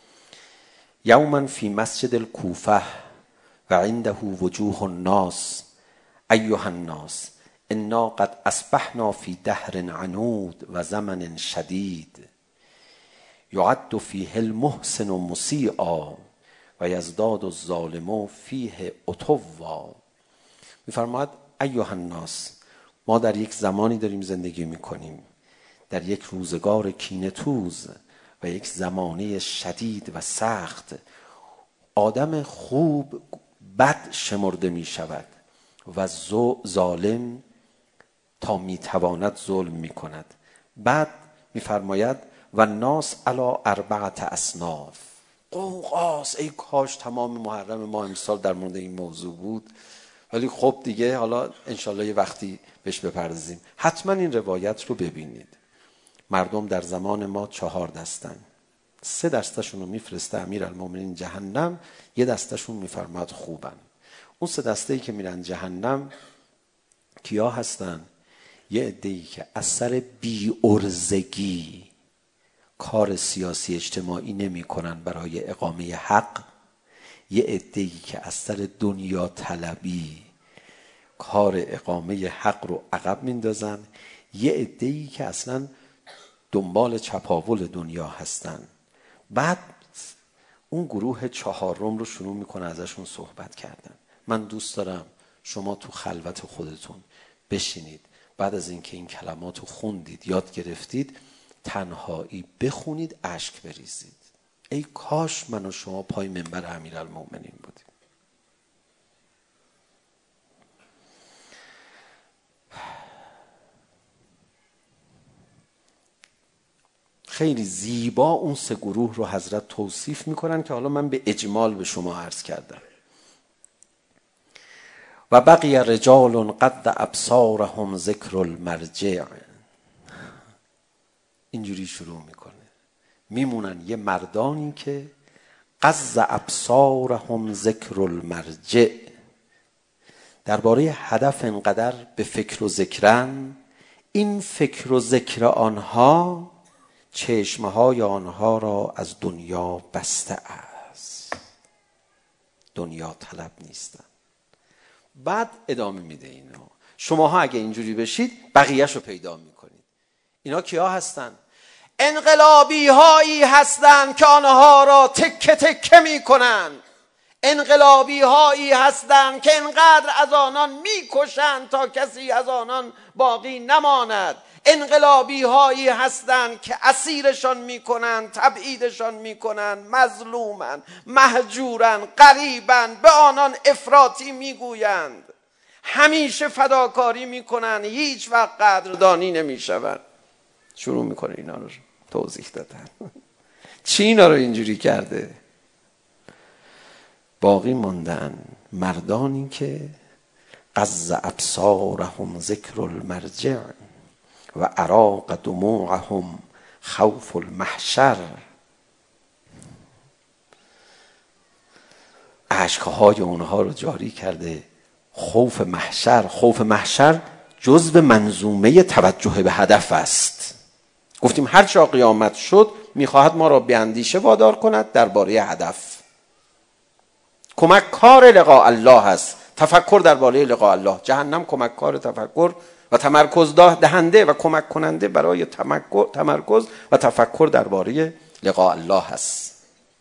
یوما فی مسجد الکوفه و عنده وجوه الناس ایها الناس انا قد اصبحنا فی دهر عنود و زمن شدید یعد فیه المحسن مسیعا و یزداد الظالم فیه عتوا. میفرماید ایها الناس، ما در یک زمانی داریم زندگی میکنیم، در یک روزگار کینه توز و یک زمانه شدید و سخت. آدم خوب بد شمرده می شود و ظالم تا می تواند ظلم می کند. بعد می فرماید و ناس علی اربعت اصناف. قوقاس، ای کاش تمام محرم ما امسال در مورد این موضوع بود، ولی خب دیگه حالا انشالله یه وقتی بهش بپردازیم. حتما این روایت رو ببینید. مردم در زمان ما چهار دستن، سه دستشون رو میفرسته امیرالمومنین جهنم، یه دستشون میفرماد خوبن. اون سه دسته‌ای که میرن جهنم کیا هستن؟ یه عده‌ای که اثر بی‌عرضگی کار سیاسی اجتماعی نمی کنن برای اقامه حق، یه عده‌ای که اثر دنیا طلبی کار اقامه حق رو عقب میندازن، یه عده‌ای که اصلا دنبال چپاول دنیا هستن. بعد اون گروه چهارم رو شروع میکنه ازشون صحبت کردن. من دوست دارم شما تو خلوت خودتون بشینید، بعد از اینکه این کلمات رو خوندید، یاد گرفتید، تنهایی بخونید، اشک بریزید. ای کاش من و شما پای منبر امیرالمومنین بودیم. خیلی زیبا اون سه گروه رو حضرت توصیف میکنن که حالا من به اجمال به شما عرض کردم. و بقی رجال قد ابصارهم ذکر المرجع. اینجوری شروع میکنه، میمونن یه مردانی که قد ابصارهم ذکر المرجع، درباره هدف انقدر به فکر و ذکرن، این فکر و ذکر آنها چشمهای آنها را از دنیا بسته است، دنیا طلب نیستن. بعد ادامه میده اینو، شماها اگه اینجوری بشید بقیه‌شو پیدا میکنید. اینا کیا هستن؟ انقلابی هایی هستن که آنها را تکه تکه میکنن، انقلابی هایی هستن که انقدر از آنان میکشن تا کسی از آنان باقی نماند، انقلابی هایی هستند که اسیرشان میکنن، تبعیدشان میکنن، مظلومن، مهجورن، غریبن، به آنان افراطی میگویند، همیشه فداکاری میکنن، هیچ وقت قدردانی نمیشوند. شروع میکنه اینا رو توضیح دادن. چی اینا رو اینجوری کرده؟ باقی ماندن مردانی که قز ابصارهم ذکر المرجع و اراق دموعهم خوف المحشر. اشکهای اونها رو جاری کرده خوف محشر. خوف محشر جزء منظومه توجه به هدف است. گفتیم هر چه قیامت شد میخواهد ما را به اندیشه وادار کند درباره هدف. کمک کار لقاء الله است، تفکر درباره لقاء الله. جهنم کمک کار تفکر و تمرکز دهنده و کمک کننده برای تمرکز و تفکر درباره لقاء الله است.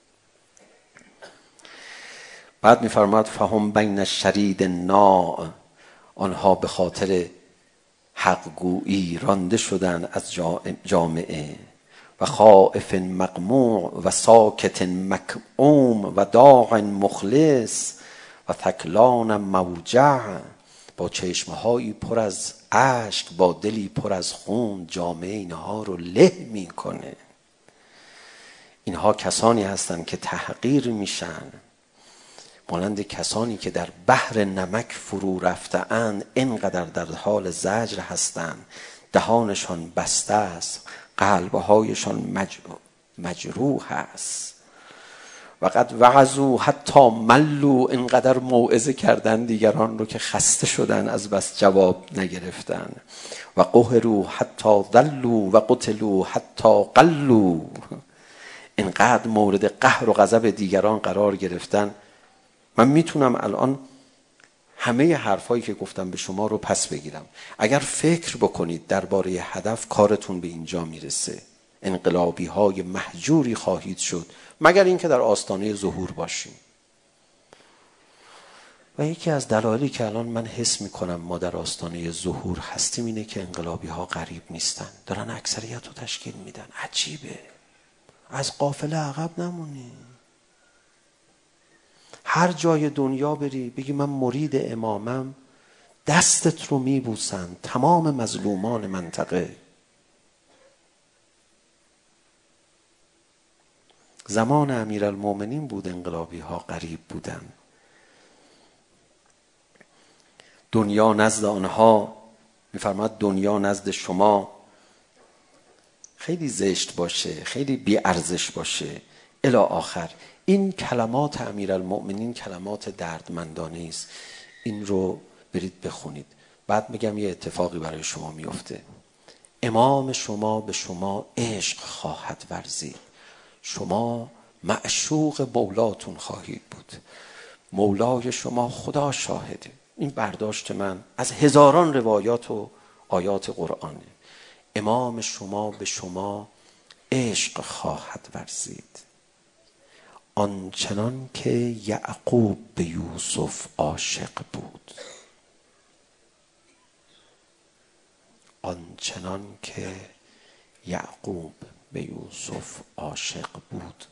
بعد می‌فرماد فهم بین الشرید الناع، آنها به خاطر حق گویی رانده شدن از جامعه، و خائف مقموع و ساکت مکعوم و داع مخلص و تکلان موجع. با چشمهایی پر از اشک، با دلی پر از خون، جامعه اینها رو له میکنه. اینها کسانی هستند که تحقیر میشن، مانند کسانی که در بحر نمک فرو رفته اند، اینقدر در حال زجر هستند، دهانشان بسته است، قلبهایشان مجروح است. و قد وعظوا حتی ملوا، اینقدر موعظه کردن دیگران رو که خسته شدن از بس جواب نگرفتن. و قهروا حتی ذلوا و قتلوا حتی قلوا، اینقدر مورد قهر و غضب دیگران قرار گرفتن. من میتونم الان همه حرفایی که گفتم به شما رو پس بگیرم. اگر فکر بکنید درباره هدف، کارتون به اینجا میرسه. انقلابی های مهجوری خواهید شد مگر اینکه در آستانه ظهور باشیم. و یکی از دلایلی که الان من حس میکنم ما در آستانه ظهور هستیم اینه که انقلابی ها غریب نیستن، دارن اکثریت رو تشکیل میدن. عجیبه، از قافله عقب نمونی. هر جای دنیا بری بگی من مرید امامم، دستت رو میبوسن تمام مظلومان منطقه. زمان امیرالمومنین بود انقلابی ها غریب بودن. دنیا نزد آنها، میفرماد دنیا نزد شما خیلی زشت باشه، خیلی بی ارزش باشه الی آخر. این کلمات امیرالمؤمنین کلمات دردمندانه است. این رو برید بخونید. بعد میگم یه اتفاقی برای شما میفته. امام شما به شما عشق خواهد ورزید، شما معشوق مولاتون خواهید بود. مولای شما خدا شاهده. این برداشت من از هزاران روایات و آیات قرآنه. امام شما به شما عشق خواهد ورزید، آنچنان که یعقوب به یوسف عاشق بود. آنچنان که یعقوب به یوسف عاشق بود.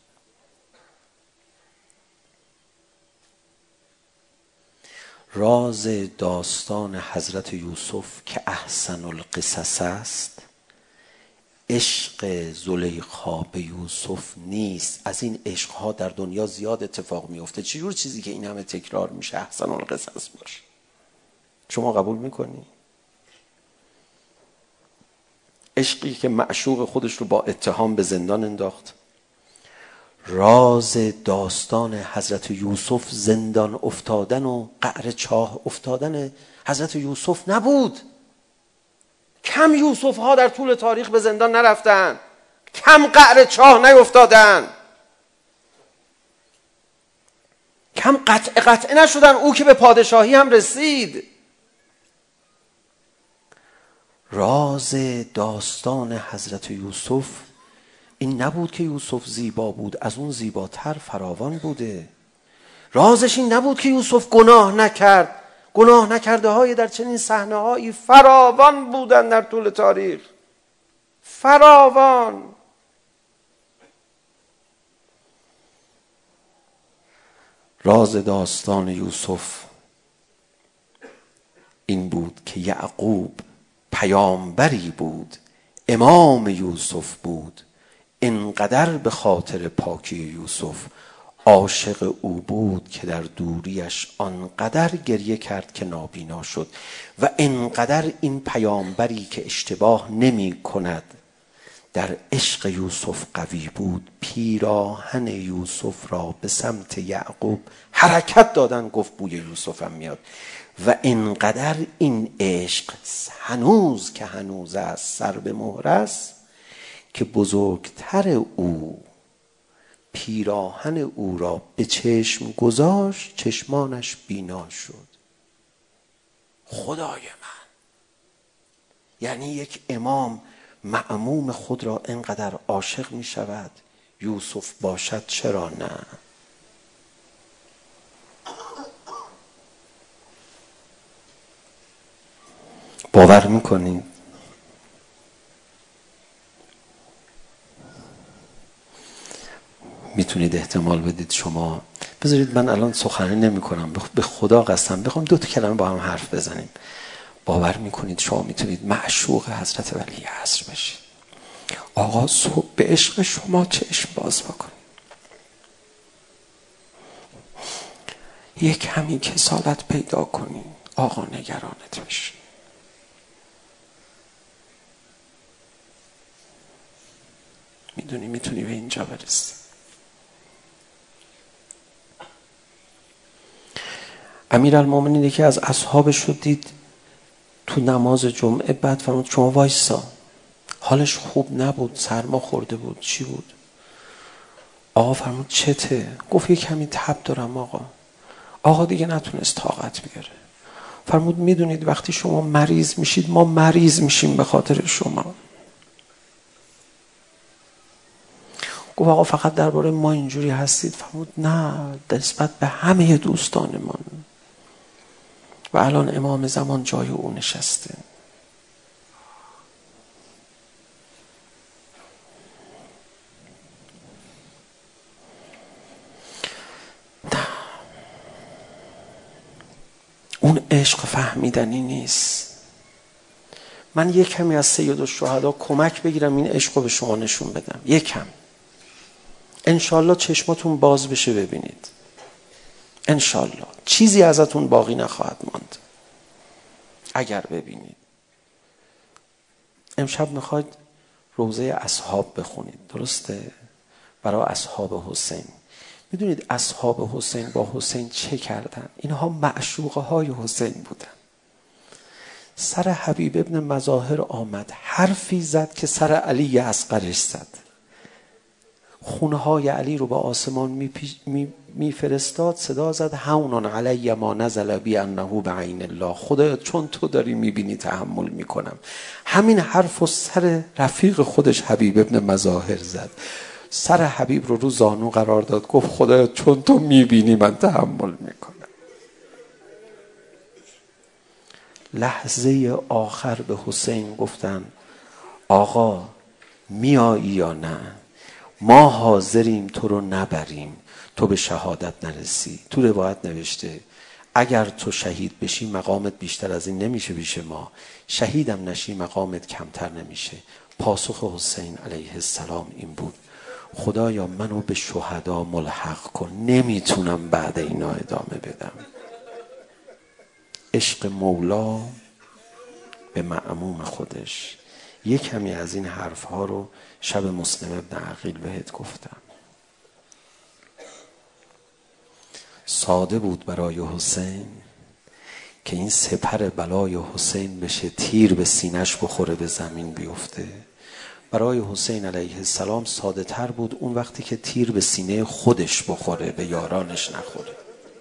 راز داستان حضرت یوسف که احسن القصص است، عشق زلیخا به یوسف نیست. از این عشقها در دنیا زیاد اتفاق میفته. چجور چیزی که این همه تکرار میشه احسن القصص باشه؟ شما قبول میکنی؟ عشقی که معشوق خودش رو با اتهام به زندان انداخت. راز داستان حضرت یوسف زندان افتادن و قعر چاه افتادن حضرت یوسف نبود. کم یوسف ها در طول تاریخ به زندان نرفتن، کم قعر چاه نیفتادن، کم قطع قطع نشدن. او که به پادشاهی هم رسید. راز داستان حضرت یوسف این نبود که یوسف زیبا بود، از اون زیباتر فراوان بوده. رازش این نبود که یوسف گناه نکرد، گناه نکرده های در چنین صحنه هایی فراوان بودن در طول تاریخ، فراوان. راز داستان یوسف این بود که یعقوب پیامبری بود، امام یوسف بود. اینقدر به خاطر پاکی یوسف عاشق او بود که در دوریش آنقدر گریه کرد که نابینا شد. و اینقدر این پیامبری که اشتباه نمی کند در عشق یوسف قوی بود، پیراهن یوسف را به سمت یعقوب حرکت دادن، گفت بوی یوسف هم میاد. و اینقدر این عشق هنوز که هنوز است سر به مهر است که بزرگتر او پیراهن او را به چشم گذاشت، چشمانش بینا شد. خدای من، یعنی یک امام مأموم خود را اینقدر عاشق می شود؟ یوسف باشد چرا نه؟ باور میکنید؟ میتونید احتمال بدید شما؟ بذارید من الان سخنرانی نمی کنم، به خدا قسم بخوام دو تا کلمه با هم حرف بزنیم. باور میکنید شما میتونید معشوق حضرت ولی عصر بشید؟ آقا صبح به عشق شما چشم باز بکنید، یک کمی کسالت پیدا کنید، آقا نگرانت میشه. میدونی میتونی به اینجا برسی. امیرالمومنین یکی از اصحابش رو دید تو نماز جمعه، بعد فرمود شما وایسا. حالش خوب نبود، سرما خورده بود، چی بود؟ آقا فرمود چته؟ گفت یه کمی تب دارم آقا. آقا دیگه نتونست طاقت بیاره. فرمود میدونید وقتی شما مریض میشید ما مریض میشیم به خاطر شما. گفت آقا فقط درباره ما اینجوری هستید؟ فرمود نه، نسبت به همه دوستانمان. و الان امام زمان جای او نشسته. نه، اون عشق فهمیدنی نیست. من یک کمی از سیدالشهدا کمک بگیرم این عشق رو به شما نشون بدم، یک کم. انشالله چشماتون باز بشه ببینید. انشالله چیزی ازتون باقی نخواهد ماند اگر ببینید. امشب میخواید روضه اصحاب بخونید، درسته؟ برای اصحاب حسین. میدونید اصحاب حسین با حسین چه کردن؟ اینها معشوقه های حسین بودن. سر حبیب ابن مظاهر آمد، حرفی زد که سر علی اصغرش زد. خونه های علی رو به آسمان میفرستاد، می صدا زد هونان علی ما نزل بی انه بعین الله. خدا چون تو داری میبینی تحمل میکنم. همین حرف و سر رفیق خودش حبیب ابن مظاهر زد. سر حبیب رو رو زانو قرار داد، گفت خدا چون تو میبینی من تحمل میکنم. لحظه آخر به حسین گفتن آقا میایی یا نه؟ ما حاضریم تو رو نبریم، تو به شهادت نرسی. تو روایت نوشته اگر تو شهید بشی مقامت بیشتر از این نمیشه پیش ما، شهیدم نشی مقامت کمتر نمیشه. پاسخ حسین علیه السلام این بود خدایا منو به شهدا ملحق کن، نمیتونم بعد اینا ادامه بدم. عشق مولا به مأموم خودش. یک کمی از این حرف ها رو شب مسلم ابن عقیل بهت گفتم. ساده بود برای حسین که این سپر بلای حسین بشه، تیر به سینش بخوره به زمین بیفته. برای حسین علیه السلام ساده تر بود اون وقتی که تیر به سینه خودش بخوره، به یارانش نخوره.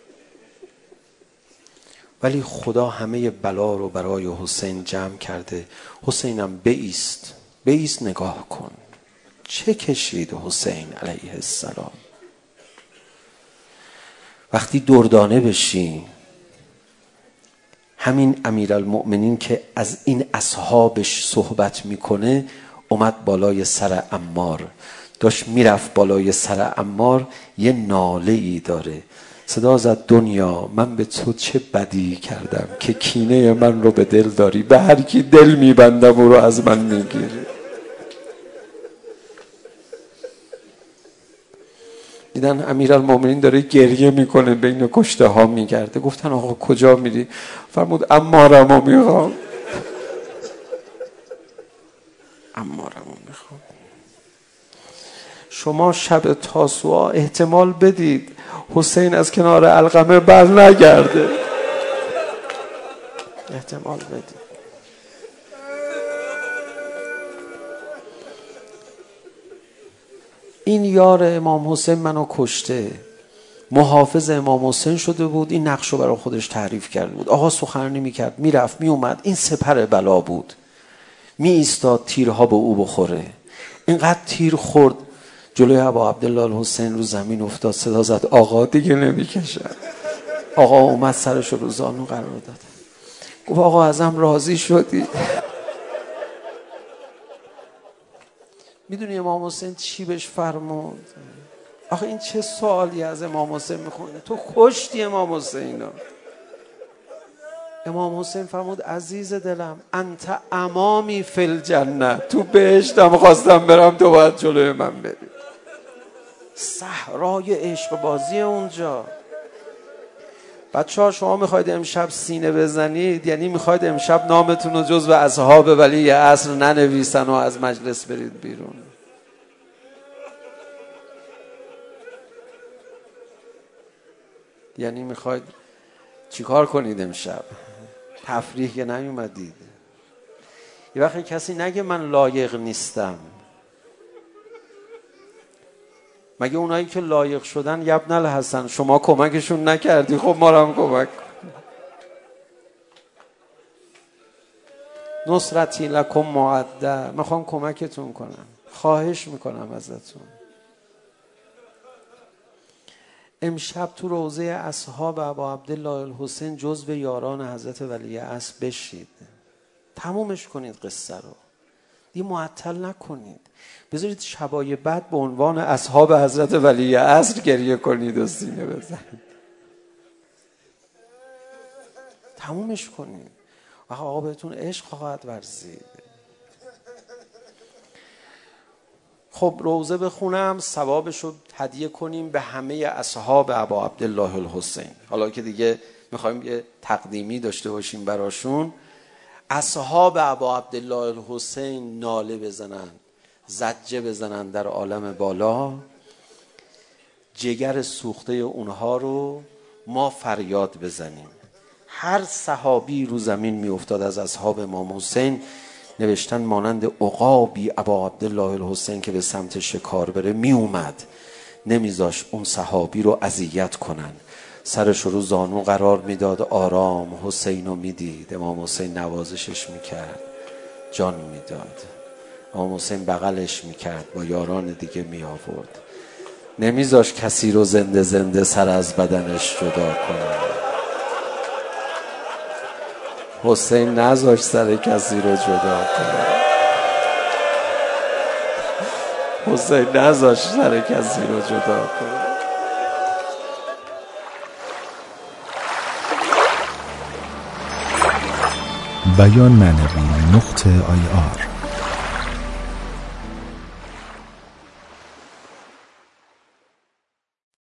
ولی خدا همه بلا رو برای حسین جمع کرده. حسینم بایست، بایست نگاه کن چه کشید حسین علیه السلام. وقتی دردانه بشی، همین امیرالمؤمنین که از این اصحابش صحبت میکنه اومد بالای سر عمار، داشت میرفت بالای سر عمار، یه ناله ای داره، صدا زد دنیا من به تو چه بدی کردم که کینه من رو به دل داری، به هر کی دل میبندم او رو از من میگیری. دیدن امیرالمؤمنین داره گریه میکنه، بین کشته ها میگرده. گفتن آقا کجا میری؟ فرمود عمارمو میخوام، عمارمو میخوام. شما شب تاسوعا احتمال بدید حسین از کنار علقمه بر نگرده، احتمال بدید. این یار امام حسین منو کشته، محافظ امام حسین شده بود، این نقشو برای خودش تعریف کرده بود. آقا سخنرانی میکرد، میرفت میومد، این سپر بلا بود. می ایستاد تیرها به او بخوره، اینقدر تیر خورد جلوی ابا عبدالله الحسین رو زمین افتاد، صدا زد آقا دیگه نمیکشه. آقا اومد سرش رو زانو قرار داد، گفت آقا ازم راضی شدی؟ میدونی امام حسین چی بهش فرمود؟ آخه این چه سوالی از امام حسین میخونه؟ تو کشتی امام حسین. امام حسین فرمود عزیز دلم انت امامی فی الجنه، تو بهشتم خواستم برم تو باید جلوی من بری. صحرای عشق بازی اونجا. بچه ها شما میخواید امشب سینه بزنید، یعنی میخواید امشب نامتون رو جزو اصحاب ولی عصر ننویسن و از مجلس برید بیرون. یعنی میخواید چیکار کنید امشب؟ تفریح که نیومدید. یه وقتی کسی نگه من لایق نیستم. مگه اونایی که لایق شدن یبن الحسن شما کمکشون نکردی؟ خب ما رو هم کمک کن. نصرتی لکم معده، میخوام کمکتون کنم، خواهش میکنم ازتون. امشب تو روضه اصحاب ابا عبدالله الحسین جزو یاران حضرت ولی عصر بشید، تمومش کنید قصه رو، دیگه معطل نکنید، بذارید شبای بعد به عنوان اصحاب حضرت ولی عصر گریه کنید و سینه بزنید، تمومش کنید. آقا بهتون عشق خواهد ورزید. خب روزه بخونم، ثوابشو هدیه کنیم به همه اصحاب ابا عبدالله الحسین. حالا که دیگه میخوایم یه تقدیمی داشته باشیم براشون، اصحاب ابا عبدالله الحسین ناله بزنن، زجه بزنن در عالم بالا، جگر سوخته اونها رو ما فریاد بزنیم. هر صحابی رو زمین می افتاد از اصحاب امام حسین، نوشتن مانند عقابی ابا عبدالله الحسین که به سمت شکار بره می اومد، نمیذاش اون صحابی رو اذیت کنن، سرش رو زانو قرار میداد، آرام حسین رو میدید، امام حسین نوازشش میکرد، جان میداد، امام حسین بغلش میکرد، با یاران دیگه می آورد، نمیذاش کسی رو زنده زنده سر از بدنش جدا کنه. حسین نذاش سر کسی رو جدا کنه، حسین نذاش سر کسی رو جدا کنه. بیان معنوی نقطه آی آر